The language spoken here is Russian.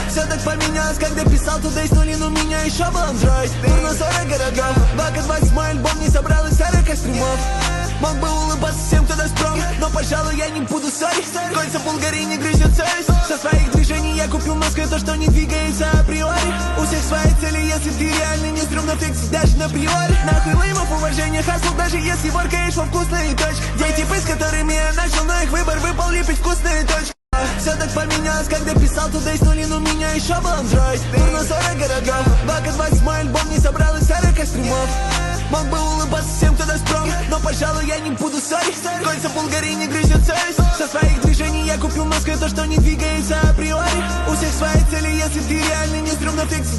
Все так поменялось, когда писал туда из нули, но у меня еще был Android. Тур на 40 городов, Бака 20 мой альбом не собрал из 40 стримов. Мог бы улыбаться всем, кто даст пром, но, пожалуй, я не буду ссорить. Кольца Булгарии не грызет совесть. Со своих движений я купил Москве то, что не двигается априори. У всех свои цели, если ты реально не стрёмно фиксить даже на приоре. Нахуй леймов, уважение, хасл, даже если воркаешь во вкусные точки. Дети типы, с которыми я начал, но их выбор выпал лепить вкусные точки. Все так поменялось, когда писал туда из нули, но у меня еще был Android. Тур на 40 городов, Бака 20 мой альбом не собрал из 40 стримов. Мог бы улыбаться всем, кто даст пром, но, пожалуй, я не буду ссорить. Кольца Булгарии не грызет совесть. Со своих движений я купил Москве то, что не двигается априори. У всех свои цели, если ты реально не стрёмно фиксить